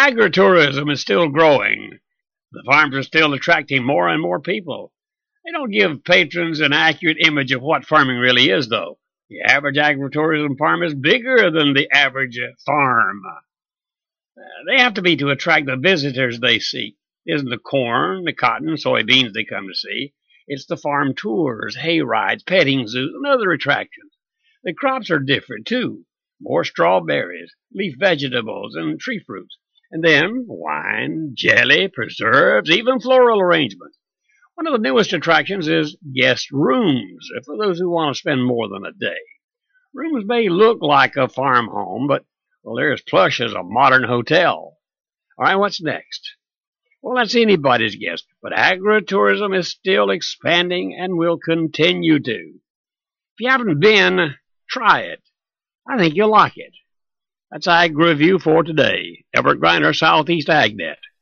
Agritourism is still growing. The farms are still attracting more and more people. They don't give patrons an accurate image of what farming really is, though. The average agritourism farm is bigger than the average farm. They have to be to attract the visitors they seek. It isn't the corn, the cotton, soybeans they come to see. It's the farm tours, hay rides, petting zoos, and other attractions. The crops are different, too. More strawberries, leaf vegetables, and tree fruits. And then wine, jelly, preserves, even floral arrangements. One of the newest attractions is guest rooms, for those who want to spend more than a day. Rooms may look like a farm home, but, well, they're as plush as a modern hotel. All right, what's next? Well, that's anybody's guess, but agritourism is still expanding and will continue to. If you haven't been, try it. I think you'll like it. That's Ag Review for today. Everett Griner, Southeast AgNet.